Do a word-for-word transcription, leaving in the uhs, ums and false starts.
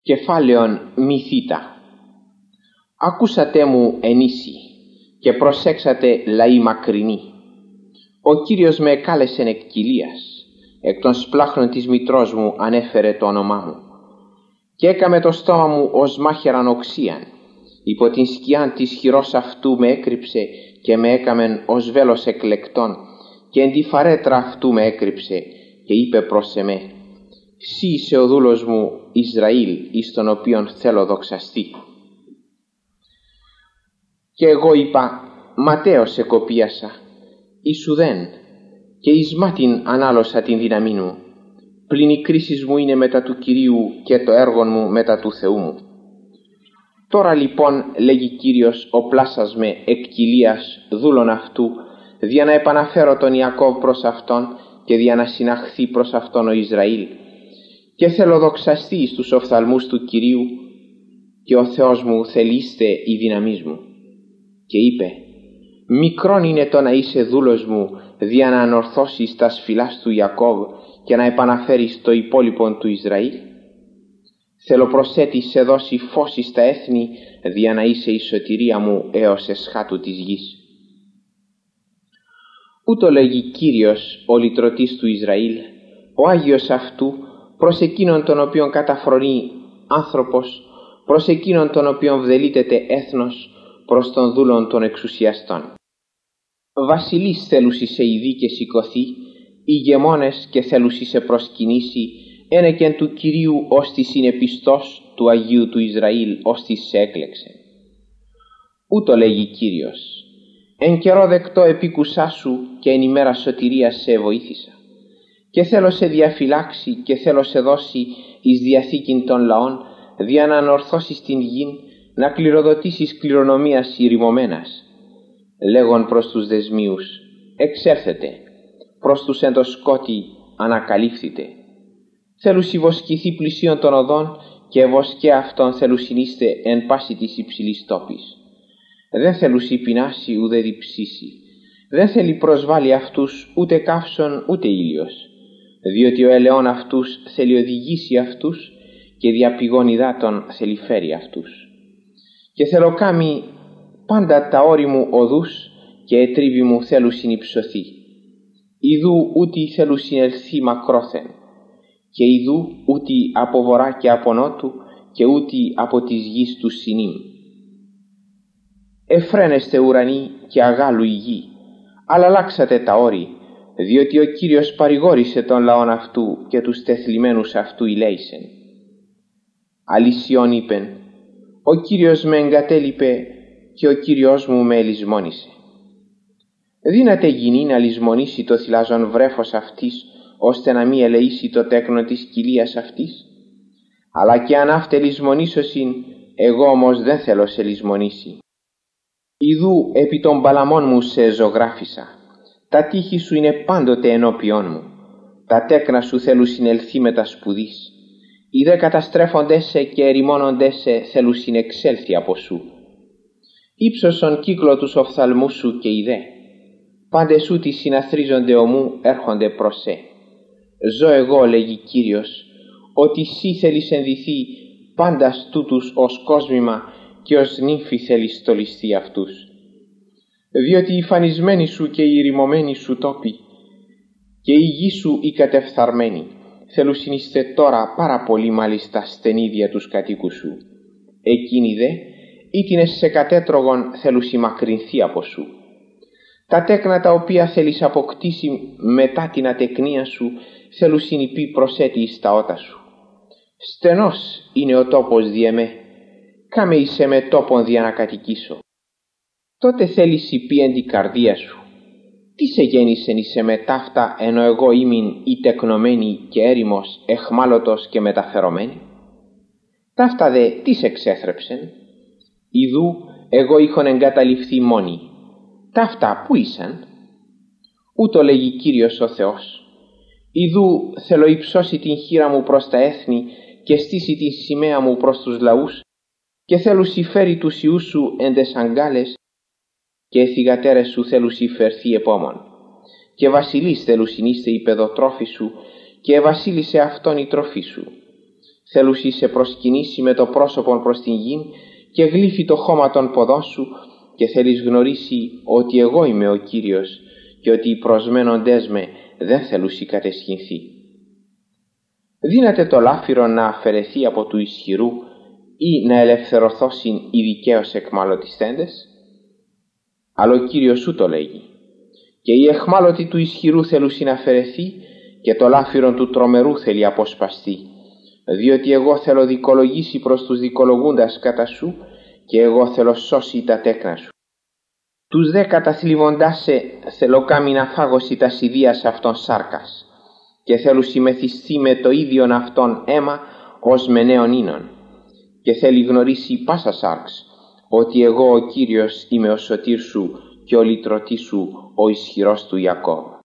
Κεφάλαιον μυθήτα. Ακούσατε μου ενήσι και προσέξατε λαοί μακρινοί. Ο Κύριος με εκάλεσεν εκ κοιλίας, εκ των σπλάχνων της μητρός μου ανέφερε το όνομά μου. Και έκαμε το στόμα μου ως μάχαιραν οξίαν, υπό την σκιάν της χειρός αυτού με έκρυψε και με έκαμεν ως βέλος εκλεκτών, και εν τη φαρέτρα αυτού με έκρυψε και είπε προς εμέ: «Συ είσαι ο δούλος μου Ισραήλ, εις τον οποίον θέλω δοξαστεί». Και εγώ είπα: «Ματέως εκοπίασα, εις ουδέν, και εις μάτιν ανάλωσα την δύναμή μου. Πλην οι κρίσεις μου είναι μετά του Κυρίου και το έργο μου μετά του Θεού μου. Τώρα λοιπόν, λέγει Κύριος, οπλάσας με εκ κοιλίας δούλων αυτού, δια να επαναφέρω τον Ιακώβ προς αυτόν και δια να συναχθεί προς αυτόν ο Ισραήλ. Και θέλω δοξαστεί εις τους οφθαλμούς του Κυρίου, και ο Θεός μου θελήστε η δύναμής μου». Και είπε: «Μικρόν είναι το να είσαι δούλος μου, δια να ανορθώσεις τα σφυλάς του Ιακώβ και να επαναφέρεις το υπόλοιπον του Ισραήλ. Θέλω προσέτης σε δώσει φως εις τα έθνη, δια να είσαι η σωτηρία μου έως εσχάτου της γης». Ούτω λέγει Κύριος, ο λυτρωτής του Ισραήλ, ο Άγιος αυτού, προς εκείνον τον οποίον καταφρονεί άνθρωπος, προς εκείνον τον οποίον βδελίτεται έθνος, προς τον δούλον των εξουσιαστών. Βασιλείς θέλουσι σε ειδεί και σηκωθεί, ηγεμόνες και θέλουσι σε προσκυνήσει, ένεκεν του Κυρίου ώστις είναι πιστός, του Αγίου του Ισραήλ ώστις σε έκλεξε. Ούτω λέγει Κύριος: «Εν καιρό δεκτό επίκουσά σου και εν ημέρα σωτηρίας σε βοήθησα. Και θέλω σε διαφυλάξει και θέλω σε δώσει εις διαθήκην των λαών, δια να ανορθώσεις την γην, να κληροδοτήσεις κληρονομίας ηρημωμένας. Λέγον προς τους δεσμίους: εξέλθετε, προς τους εν το σκότη ανακαλύφθητε. Θέλουσι βοσκηθεί πλησίον των οδών και βοσκέ αυτών θέλουσιν είστε εν πάση της υψηλής τόπης. Δεν θέλουσι πεινάσει ούτε διψήσει. Δεν θέλει προσβάλλει αυτούς ούτε καύσον ούτε ήλιος, διότι ο ελαιόν αυτούς θέλει οδηγήσει αυτούς και δια πηγών υδάτων θέλει φέρει αυτούς. Και θέλω κάμει πάντα τα όρη μου οδούς και ετρίβοι μου θέλουσιν υψωθεί. Ιδού ούτι θέλουσιν ελθεί μακρόθεν, και ιδού ούτι από βορρά και από νότου και ούτι από της γης του συνήμ. Εφραίνεστε ουρανοί και αγάλου η γη, αλλά αλλάξατε τα όρη, διότι ο Κύριος παρηγόρησε τον λαόν αυτού και τους τεθλιμμένους αυτού ηλέησεν. Αλυσιών είπεν: «Ο Κύριος με εγκατέλειπε και ο Κύριος μου με ελισμόνησε». Δύναται γυνή να λησμονήσει το θυλάζον βρέφος αυτής, ώστε να μη ελεήσει το τέκνο της κοιλίας αυτής? Αλλά και αν αύτε λησμονήσωσιν, εγώ όμως δεν θέλω σε λησμονήσει. Ιδού επί των παλαμών μου σε ζωγράφισα. Τα τείχη σου είναι πάντοτε ενώπιόν μου. Τα τέκνα σου θέλουν συνελθεί με τα σπουδής. Οι δε καταστρέφοντες σε και ερημώνοντες σε θέλουν συνεξέλθει από σου. Ήψωσον κύκλο τους οφθαλμούς σου και οι δε. Πάντες ούτι συναθρίζονται ομού έρχονται προς σε. Ζω εγώ, λέγει Κύριος, ότι σύ θέλεις ενδυθεί πάντας τούτους ως κόσμημα και ως νύμφη θέλεις στολιστεί αυτούς. Διότι οι φανισμένοι σου και οι ρημωμένοι σου τόποι και η γη σου οι κατεφθαρμένοι θέλουν συνείστε τώρα πάρα πολύ μάλιστα στενίδια τους κατοίκους σου. Εκείνοι δε ήτινες σε κατέτρογον θέλουν συμμακρυνθεί από σου. Τα τέκνα τα οποία θέλεις αποκτήσει μετά την ατεκνία σου θέλουν συνυπεί προσέτη εις τα ότα σου. Στενός είναι ο τόπος δι' εμέ, κάμε είσαι με τόπον δια να κατοικήσω. Τότε θέλεις υπή εν την καρδία σου: τι σε γέννησεν είσαι με ταύτα, ενώ εγώ ήμην η τεκνομένη και έρημος, εχμάλωτος και μεταφερομένη? Ταύτα δε τι σε εξέθρεψεν? Ιδού εγώ είχον εγκαταλειφθεί μόνη. Ταύτα πού ήσαν? Ούτω λέγει Κύριος ο Θεός: ιδού θέλω υψώσει την χείρα μου προς τα έθνη και στήσει την σημαία μου προς τους λαούς, και θέλουν συμφέρει τους ιούς σου εν τες αγκάλες, και οι θυγατέρες σου θέλουν συμφερθεί επόμον. Και βασιλείς θέλουν συνείστε η παιδοτρόφη σου, και βασίλησε αυτόν η τροφή σου. θέλουσι σε προσκυνήσει με το πρόσωπον προς την γην και γλύφει το χώμα των ποδών σου και θέλεις γνωρίσει ότι εγώ είμαι ο Κύριος και ότι οι προσμένοντές με δεν θέλουσι κατεσχυνθεί. Δύναται το λάφυρον να αφαιρεθεί από του ισχυρού ή να ελευθερωθώσιν οι δικαίως εκμαλωτιστέντες? Αλλά ο Κύριος ούτω λέγει, και η εχμάλωτη του ισχυρού θέλουσι να αφαιρεθεί και το λάφυρον του τρομερού θέλει αποσπαστεί, διότι εγώ θέλω δικολογήσει προς τους δικολογούντας κατά σου και εγώ θέλω σώσει τα τέκνα σου. Τους δε καταθλιβοντάς σε θέλω κάμιν αφάγωση τα ιδίας αυτών σάρκας και θέλουν συμμεθιστεί με το ίδιον αυτόν αίμα ως με νέον ίνον και θέλει γνωρίσει πάσα σάρξ ότι εγώ ο Κύριος είμαι ο σωτήρ σου και ο λυτρωτής σου ο ισχυρός του Ιακώβ.